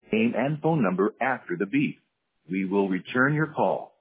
name and phone number after the beep. We will return your call.